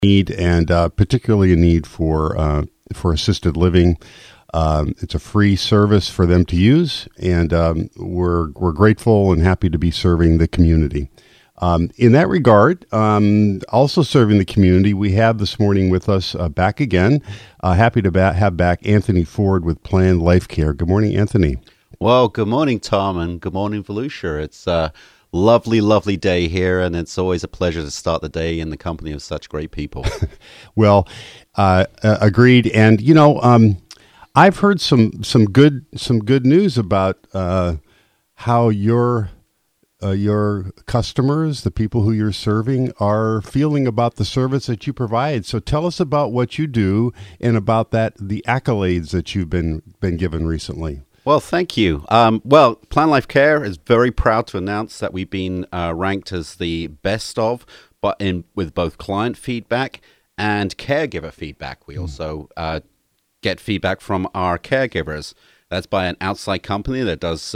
need, and particularly a need for assisted living. It's a free service for them to use, and we're grateful and happy to be serving the community. In that regard, also serving the community, we have this morning with us back again. Happy to have back Anthony Ford with Planned Life Care. Good morning, Anthony. Well, good morning, Tom, and good morning, Volusia. It's a lovely, lovely day here, and it's always a pleasure to start the day in the company of such great people. Well, agreed. And I've heard some good news about how your customers, the people who you're serving, are feeling about the service that you provide. So tell us about what you do and about the accolades that you've been given recently. Well, thank you. Planned Life Care is very proud to announce that we've been ranked as the best of, but with both client feedback and caregiver feedback. We also get feedback from our caregivers. That's by an outside company that does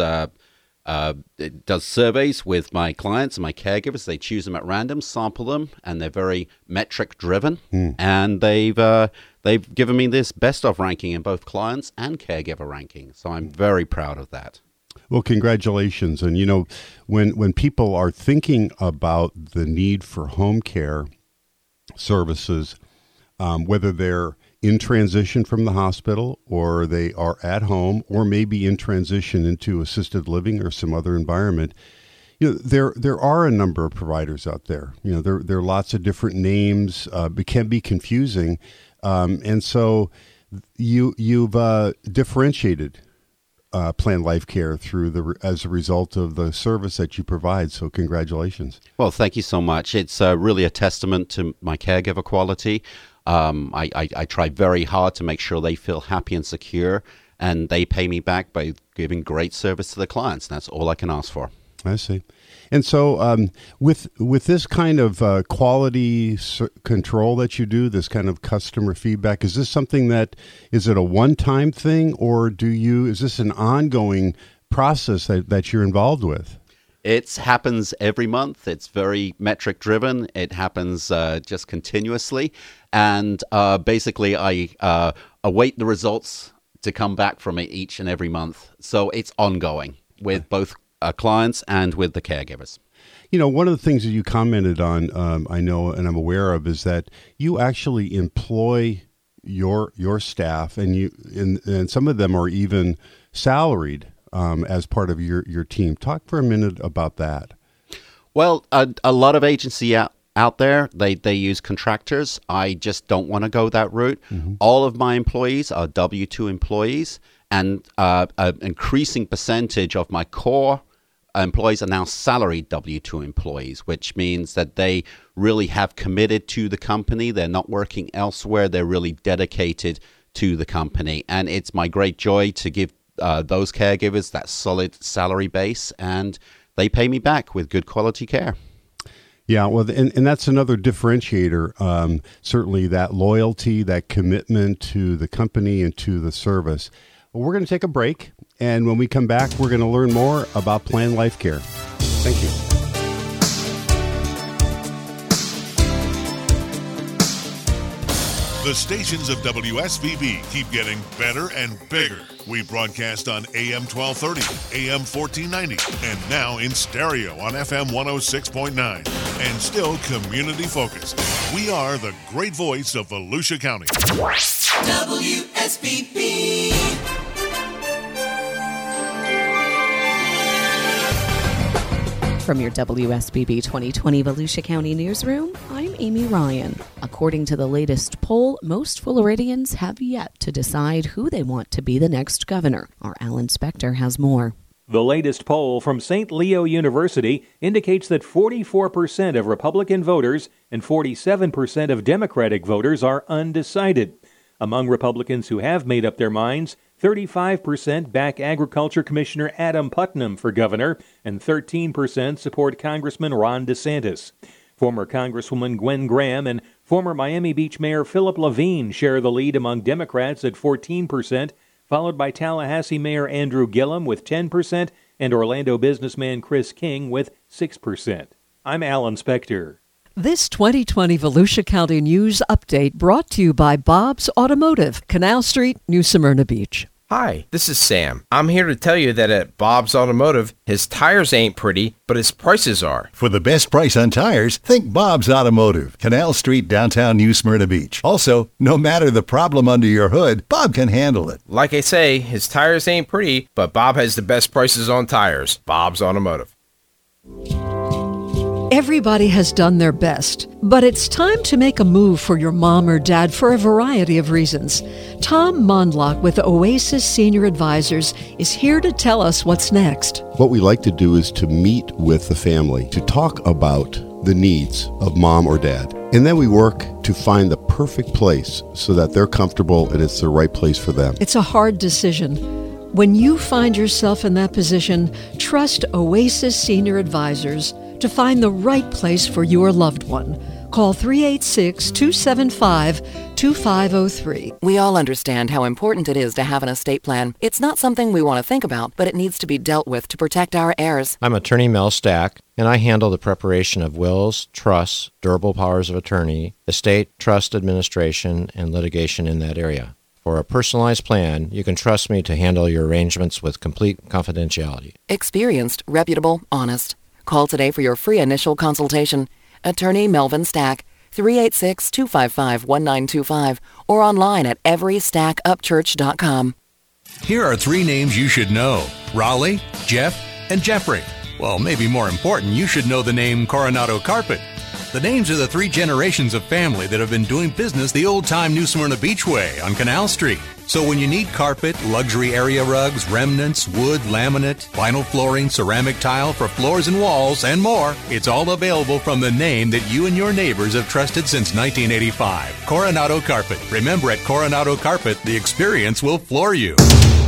surveys with my clients and my caregivers. They choose them at random, sample them, and they're very metric driven. And they've given me this best of ranking in both clients and caregiver ranking. So I'm very proud of that. Well, congratulations. And when people are thinking about the need for home care services, whether they're in transition from the hospital, or they are at home, or maybe in transition into assisted living or some other environment, there are a number of providers out there. There are lots of different names. It can be confusing, and so you've differentiated Planned Life Care as a result of the service that you provide. So congratulations. Well, thank you so much. It's really a testament to my caregiver quality. I try very hard to make sure they feel happy and secure, and they pay me back by giving great service to the clients. That's all I can ask for. I see. And so with this kind of quality control that you do, this kind of customer feedback, is this something is it a one-time thing, or is this an ongoing process that you're involved with? It happens every month. It's very metric driven. It happens just continuously. And basically, I await the results to come back from it each and every month. So it's ongoing with both clients and with the caregivers. One of the things that you commented on, I know and I'm aware of, is that you actually employ your staff, and some of them are even salaried as part of your team. Talk for a minute about that. Well, a lot of agency out there, they use contractors. I just don't want to go that route. Mm-hmm. All of my employees are W-2 employees, and an increasing percentage of my core employees are now salaried W-2 employees, which means that they really have committed to the company. They're not working elsewhere. They're really dedicated to the company. And it's my great joy to give those caregivers that solid salary base, and they pay me back with good quality care. Yeah, well, and that's another differentiator, certainly that loyalty, that commitment to the company and to the service. Well, we're going to take a break, and when we come back, we're going to learn more about Planned Life Care. Thank you. The stations of WSBB keep getting better and bigger. We broadcast on AM 1230, AM 1490, and now in stereo on FM 106.9, and still community focused. We are the great voice of Volusia County. WSBB. From your WSBB 2020 Volusia County Newsroom, I'm Amy Ryan. According to the latest poll, most Floridians have yet to decide who they want to be the next governor. Our Alan Spector has more. The latest poll from St. Leo University indicates that 44% of Republican voters and 47% of Democratic voters are undecided. Among Republicans who have made up their minds, 35% back Agriculture Commissioner Adam Putnam for governor, and 13% support Congressman Ron DeSantis. Former Congresswoman Gwen Graham and former Miami Beach Mayor Philip Levine share the lead among Democrats at 14%, followed by Tallahassee Mayor Andrew Gillum with 10% and Orlando businessman Chris King with 6%. I'm Alan Spector. This 2020 Volusia County News Update brought to you by Bob's Automotive, Canal Street, New Smyrna Beach. Hi, this is Sam. I'm here to tell you that at Bob's Automotive, his tires ain't pretty, but his prices are. For the best price on tires, think Bob's Automotive, Canal Street, downtown New Smyrna Beach. Also, no matter the problem under your hood, Bob can handle it. Like I say, his tires ain't pretty, but Bob has the best prices on tires. Bob's Automotive. Everybody has done their best, but it's time to make a move for your mom or dad for a variety of reasons. Tom Mondlock with Oasis Senior Advisors is here to tell us what's next. What we like to do is to meet with the family, to talk about the needs of mom or dad. And then we work to find the perfect place so that they're comfortable and it's the right place for them. It's a hard decision. When you find yourself in that position, trust Oasis Senior Advisors to find the right place for your loved one. Call 386-275-2503. We all understand how important it is to have an estate plan. It's not something we want to think about, but it needs to be dealt with to protect our heirs. I'm attorney Mel Stack, and I handle the preparation of wills, trusts, durable powers of attorney, estate, trust administration, and litigation in that area. For a personalized plan, you can trust me to handle your arrangements with complete confidentiality. Experienced, reputable, honest. Call today for your free initial consultation. Attorney Melvin Stack, 386-255-1925, or online at everystackupchurch.com. Here are three names you should know: Raleigh, Jeff, and Jeffrey. Well, maybe more important, you should know the name Coronado Carpet. The names are the three generations of family that have been doing business the old-time New Smyrna Beach way on Canal Street. So when you need carpet, luxury area rugs, remnants, wood, laminate, vinyl flooring, ceramic tile for floors and walls, and more, it's all available from the name that you and your neighbors have trusted since 1985. Coronado Carpet. Remember, at Coronado Carpet, the experience will floor you.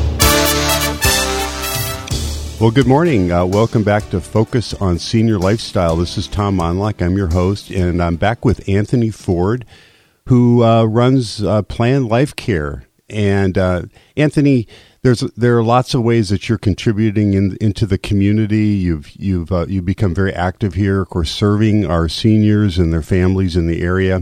Well, good morning. Welcome back to Focus on Senior Lifestyle. This is Tom Monlock. I'm your host, and I'm back with Anthony Ford, who runs Plan Life Care. And Anthony, there are lots of ways that you're contributing into the community. You've become very active here, of course, serving our seniors and their families in the area.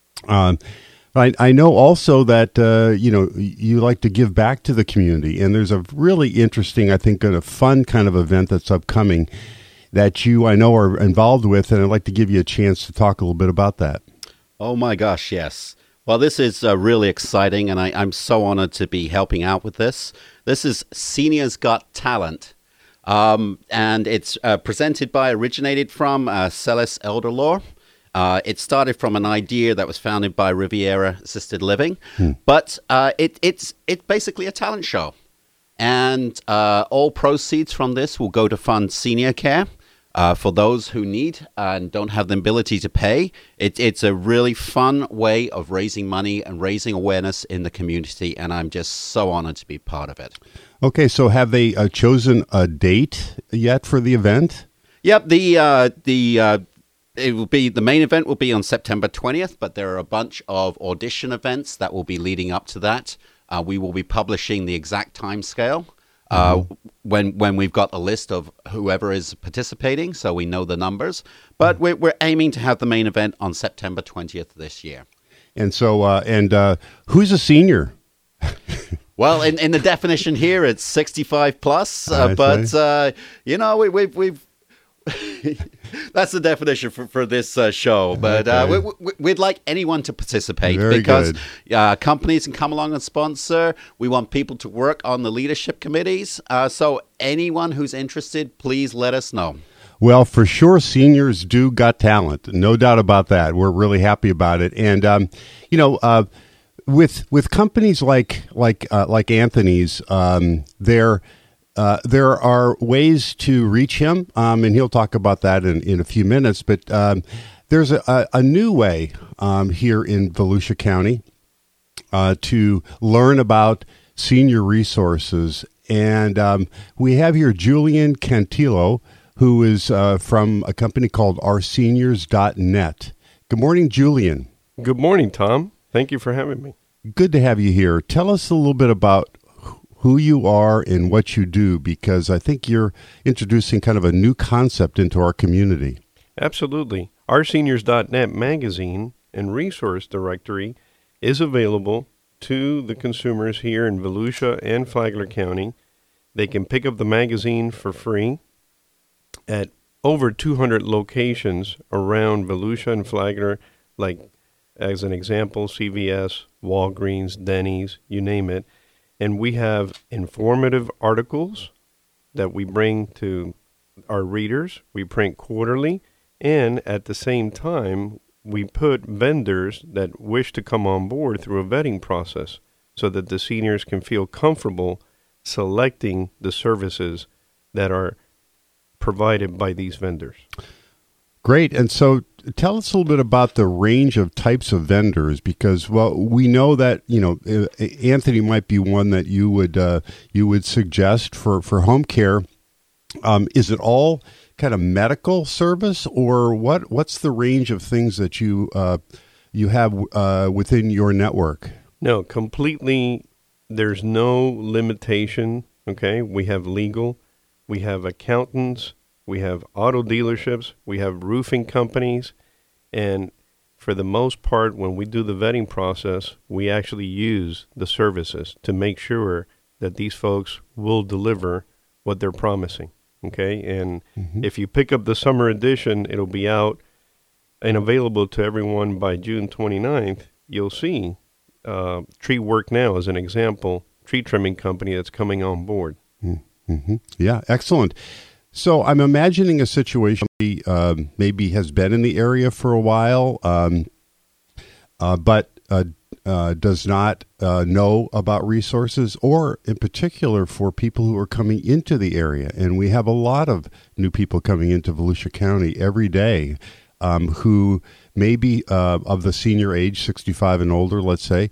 I know also that you like to give back to the community, and there's a really interesting, I think, a fun kind of event that's upcoming that I know are involved with, and I'd like to give you a chance to talk a little bit about that. Oh my gosh, yes. Well, this is really exciting, and I'm so honored to be helping out with this. This is Seniors Got Talent, and it's originated from Celis Elder Law. It started from an idea that was founded by Riviera Assisted Living, but it's basically a talent show. And all proceeds from this will go to fund senior care for those who need and don't have the ability to pay. It's a really fun way of raising money and raising awareness in the community, and I'm just so honored to be part of it. Okay, so have they chosen a date yet for the event? Yep, it will be, the main event will be on September 20th, but there are a bunch of audition events that will be leading up to that. We will be publishing the exact time scale when we've got a list of whoever is participating, so we know the numbers. But we're aiming to have the main event on September 20th this year. And so, who's a senior? Well, in the definition here, it's 65 plus, but we've that's the definition for this show. But we'd like anyone to participate. Very because companies can come along and sponsor. We want people to work on the leadership committees. So anyone who's interested, please let us know. Well, for sure, seniors do got talent. No doubt about that. We're really happy about it. And, with companies like Anthony's, there are ways to reach him, and he'll talk about that in a few minutes. But there's a new way here in Volusia County to learn about senior resources. And we have here Julian Cantillo, who is from a company called ourseniors.net. Good morning, Julian. Good morning, Tom. Thank you for having me. Good to have you here. Tell us a little bit about who you are and what you do, because I think you're introducing kind of a new concept into our community. Absolutely. ourseniors.net magazine and resource directory is available to the consumers here in Volusia and Flagler County. They can pick up the magazine for free at over 200 locations around Volusia and Flagler, like, as an example, CVS, Walgreens, Denny's, you name it. And we have informative articles that we bring to our readers. We print quarterly, and at the same time, we put vendors that wish to come on board through a vetting process so that the seniors can feel comfortable selecting the services that are provided by these vendors. Great. And so tell us a little bit about the range of types of vendors, because, well, we know that, Anthony might be one that you would suggest for home care. Is it all kind of medical service, or what's the range of things that you have within your network? No, completely. There's no limitation. Okay, we have legal, we have accountants, we have auto dealerships, we have roofing companies, and for the most part, when we do the vetting process, we actually use the services to make sure that these folks will deliver what they're promising. Okay, and if you pick up the summer edition, it'll be out and available to everyone by June 29th. You'll see Tree Work Now as an example, tree trimming company that's coming on board. Mm-hmm. Yeah, excellent. So I'm imagining a situation maybe has been in the area for a while, but does not know about resources, or in particular for people who are coming into the area. And we have a lot of new people coming into Volusia County every day who may be of the senior age, 65 and older, let's say.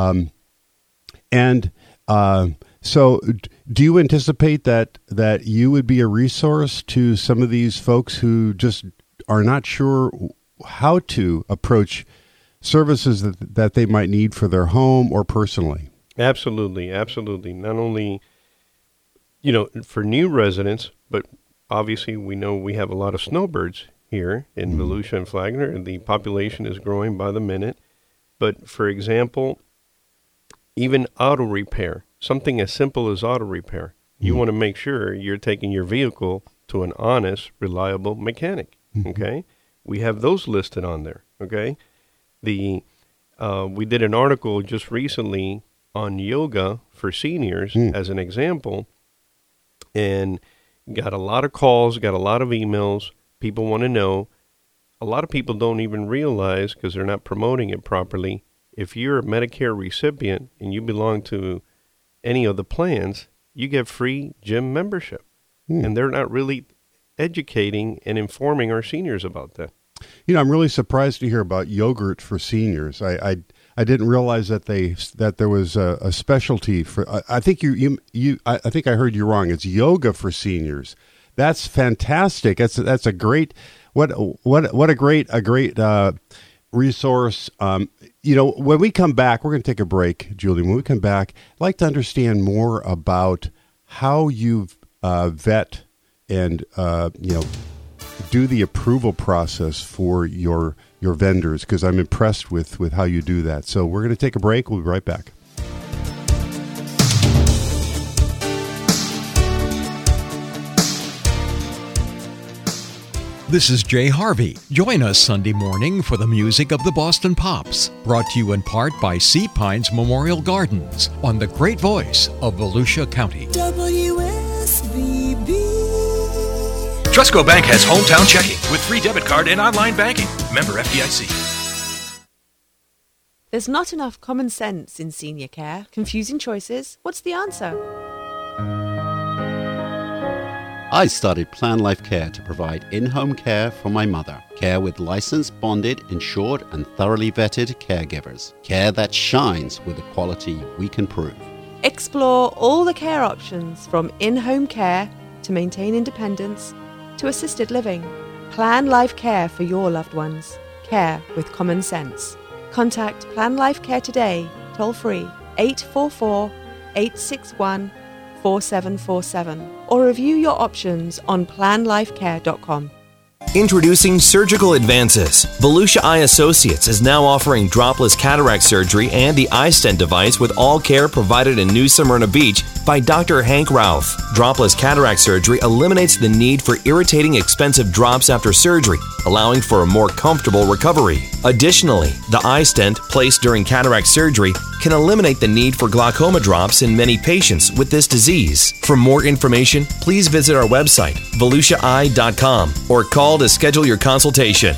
So do you anticipate that you would be a resource to some of these folks who just are not sure how to approach services that they might need for their home or personally? Absolutely, absolutely. Not only, for new residents, but obviously we know we have a lot of snowbirds here in Volusia and Flagler, and the population is growing by the minute. But for example, even auto repair, something as simple as auto repair, you want to make sure you're taking your vehicle to an honest, reliable mechanic. Okay, we have those listed on there. Okay. We did an article just recently on yoga for seniors as an example, and got a lot of calls, got a lot of emails. People want to know. A lot of people don't even realize, because they're not promoting it properly, if you're a Medicare recipient and you belong to any of the plans, you get free gym membership. And they're not really educating and informing our seniors about that. I'm really surprised to hear about yogurt for seniors. I didn't realize that there was a specialty for. I think I think I heard you wrong. It's yoga for seniors. That's fantastic. That's a great. What a great resource. When we come back, we're going to take a break, Julie. When we come back, I'd like to understand more about how you vet and do the approval process for your vendors, because I'm impressed with how you do that. So we're going to take a break. We'll be right back. This is Jay Harvey. Join us Sunday morning for the music of the Boston Pops, brought to you in part by Sea Pines Memorial Gardens on the great voice of Volusia County. WSBB. Trustco Bank has hometown checking with free debit card and online banking. Member FDIC. There's not enough common sense in senior care. Confusing choices. What's the answer? I started Plan Life Care to provide in-home care for my mother. Care with licensed, bonded, insured, and thoroughly vetted caregivers. Care that shines with the quality we can prove. Explore all the care options, from in-home care to maintain independence to assisted living. Plan Life Care for your loved ones. Care with common sense. Contact Plan Life Care today, toll free, 844-861-4747, or review your options on planlifecare.com. Introducing Surgical Advances. Volusia Eye Associates is now offering dropless cataract surgery and the iStent device with all care provided in New Smyrna Beach by Dr. Hank Routh. Dropless cataract surgery eliminates the need for irritating expensive drops after surgery, allowing for a more comfortable recovery. Additionally, the iStent placed during cataract surgery can eliminate the need for glaucoma drops in many patients with this disease. For more information, please visit our website, volusiaeye.com, or call to schedule your consultation.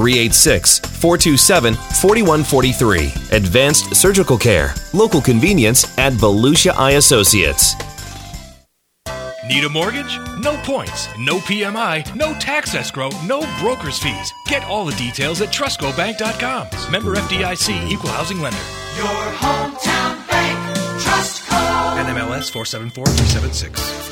386-427-4143. Advanced Surgical Care. Local convenience at Volusia Eye Associates. Need a mortgage? No points, no PMI, no tax escrow, no broker's fees. Get all the details at TrustCoBank.com. Member FDIC, Equal Housing Lender. Your hometown bank, TrustCo. NMLS 474376.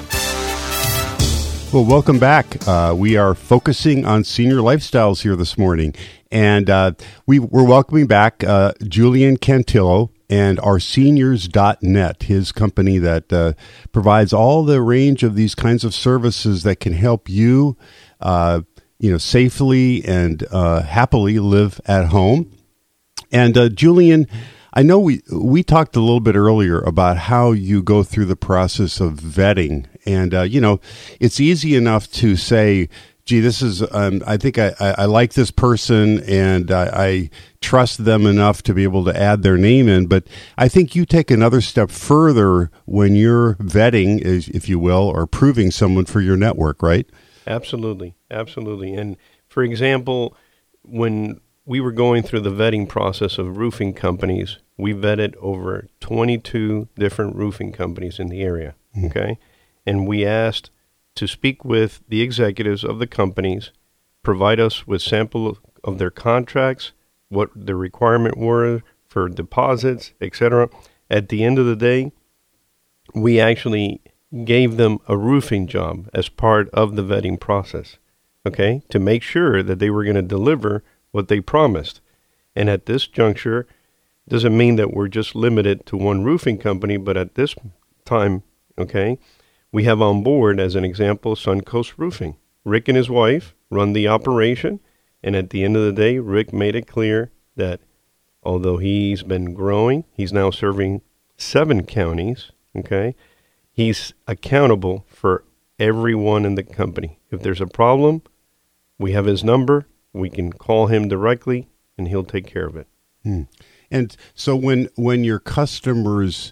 Well, welcome back. We are focusing on senior lifestyles here this morning. And we're welcoming back Julian Cantillo and ourseniors.net, his company that provides all the range of these kinds of services that can help you, safely and happily live at home. And Julian, I know we talked a little bit earlier about how you go through the process of vetting. And, it's easy enough to say, gee, this is, I think I like this person and I trust them enough to be able to add their name in. But I think you take another step further when you're vetting, if you will, or proving someone for your network, right? Absolutely. Absolutely. And for example, when we were going through the vetting process of roofing companies, we vetted over 22 different roofing companies in the area. Okay. And we asked to speak with the executives of the companies, provide us with sample of their contracts, what the requirement were for deposits, etc. At the end of the day, we actually gave them a roofing job as part of the vetting process, okay, to make sure that they were going to deliver what they promised. And at this juncture, doesn't mean that we're just limited to one roofing company, but at this time, okay, we have on board, as an example, Suncoast Roofing. Rick and his wife run the operation, and at the end of the day, Rick made it clear that although he's been growing, he's now serving 7 counties, okay? He's accountable for everyone in the company. If there's a problem, we have his number, we can call him directly, and he'll take care of it. And so when your customers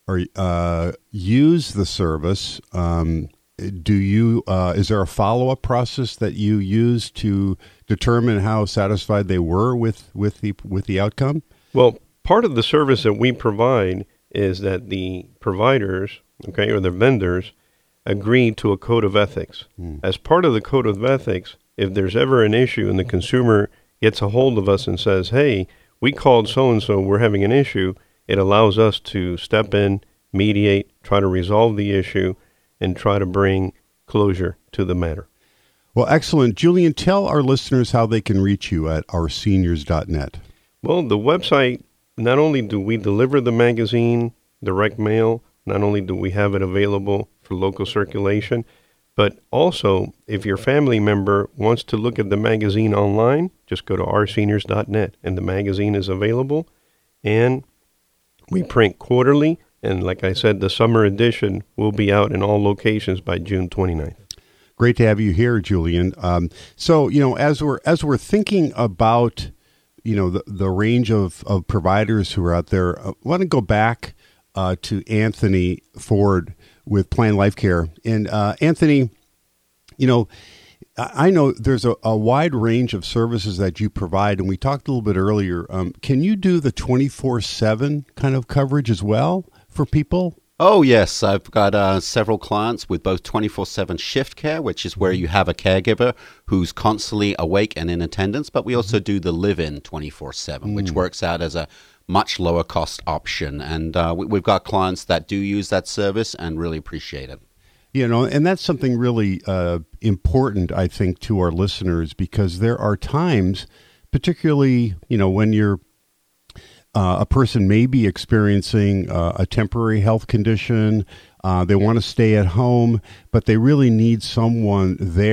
use the service, do you is there a follow-up process that you use to determine how satisfied they were with the outcome? Well, part of the service that we provide is that the providers, okay, or the vendors, agree to a code of ethics. As part of the code of ethics, if there's ever an issue and the consumer gets a hold of us and says, hey, we called so-and-so, we're having an issue, it allows us to step in, mediate, try to resolve the issue, and try to bring closure to the matter. Well, excellent. Julian, tell our listeners how they can reach you at ourseniors.net. Well, the website, not only do we deliver the magazine, direct mail, not only do we have it available for local circulation, but also if your family member wants to look at the magazine online, just go to ourseniors.net, and the magazine is available. And we print quarterly, and like I said, the summer edition will be out in all locations by June 29th. Great to have you here, Julian. So, as we're thinking about, the range of providers who are out there, I want to go back to Anthony Ford with Plan Life Care. And Anthony, I know there's a wide range of services that you provide, and we talked a little bit earlier. Can you do the 24/7 kind of coverage as well for people? Oh, yes. I've got several clients with both 24/7 shift care, which is where you have a caregiver who's constantly awake and in attendance, but we also do the live-in 24/7, which works out as a much lower cost option. And we've got clients that do use that service and really appreciate it. And that's something really important, I think, to our listeners, because there are times, particularly, when you're a person may be experiencing a temporary health condition, they want to stay at home, but they really need someone there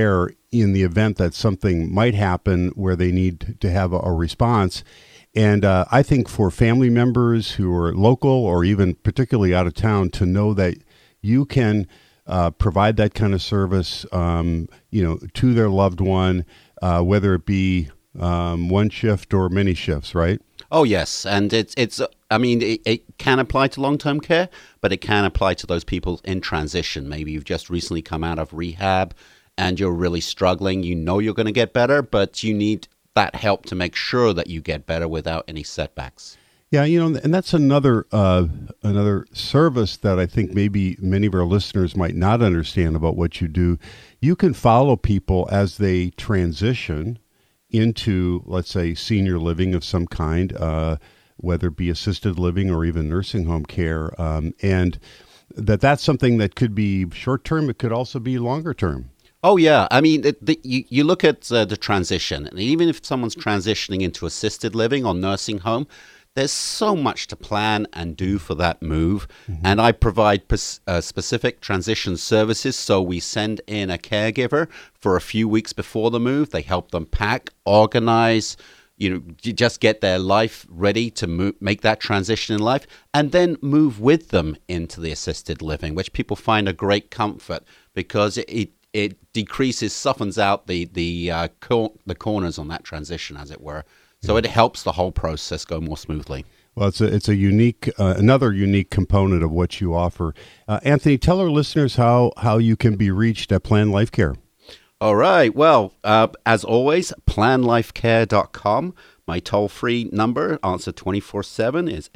in the event that something might happen where they need to have a response. And I think for family members who are local or even particularly out of town, to know that you can provide that kind of service, to their loved one, whether it be one shift or many shifts, right? Oh, yes. And it can apply to long-term care, but it can apply to those people in transition. Maybe you've just recently come out of rehab and you're really struggling. You know you're going to get better, but you need that help to make sure that you get better without any setbacks. Yeah, and that's another service that I think maybe many of our listeners might not understand about what you do. You can follow people as they transition into, let's say, senior living of some kind, whether it be assisted living or even nursing home care, and that's something that could be short-term. It could also be longer-term. Oh, yeah. I mean, you look at the transition, and even if someone's transitioning into assisted living or nursing home, there's so much to plan and do for that move. Mm-hmm. And I provide specific transition services. So we send in a caregiver for a few weeks before the move. They help them pack, organize, just get their life ready to make that transition in life, and then move with them into the assisted living, which people find a great comfort because it decreases, softens out the corners on that transition, as it were. So it helps the whole process go more smoothly. Well, it's a unique, another unique component of what you offer. Anthony, tell our listeners how you can be reached at Plan Life Care. All right. Well, as always, planlifecare.com. My toll-free number, answer 24/7, is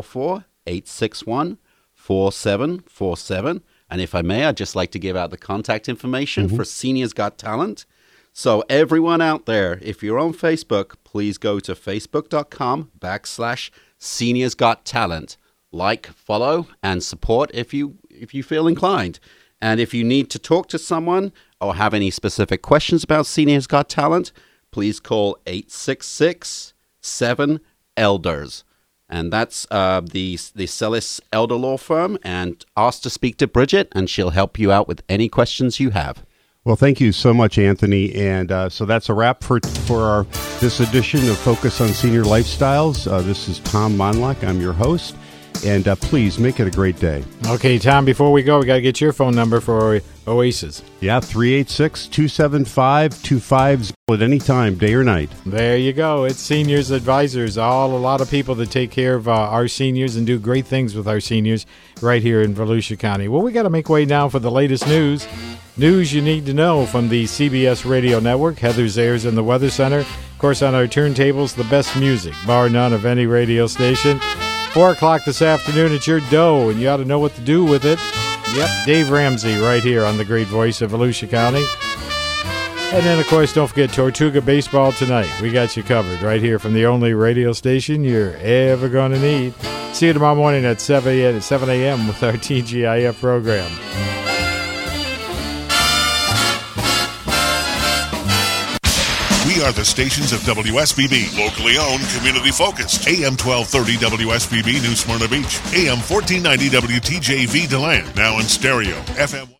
844-861-4747. And if I may, I'd just like to give out the contact information for Seniors Got Talent. So everyone out there, if you're on Facebook, please go to facebook.com/Seniors Got Talent. Like, follow, and support if you feel inclined. And if you need to talk to someone or have any specific questions about Seniors Got Talent, please call 866-7-ELDERS. And that's the Celis Elder Law Firm. And ask to speak to Bridget, and she'll help you out with any questions you have. Well, thank you so much, Anthony. And so that's a wrap for this edition of Focus on Senior Lifestyles. This is Tom Monlock. I'm your host. And please make it a great day. Okay, Tom, before we go, we got to get your phone number for Oasis. Yeah, 386-275-25 at any time, day or night. There you go. It's Seniors Advisors. A lot of people that take care of our seniors and do great things with our seniors right here in Volusia County. Well, we got to make way now for the latest news. News you need to know from the CBS Radio Network, Heather Zayers in the Weather Center. Of course, on our turntables, the best music, bar none of any radio station. 4 o'clock this afternoon, it's your dough, and you ought to know what to do with it. Yep, Dave Ramsey right here on the great voice of Volusia County. And then, of course, don't forget Tortuga Baseball tonight. We got you covered right here from the only radio station you're ever going to need. See you tomorrow morning at 7 a.m. with our TGIF program. We are the stations of WSBB, locally owned, community focused. AM 1230 WSBB New Smyrna Beach, AM 1490 WTJV DeLand, now in stereo, FM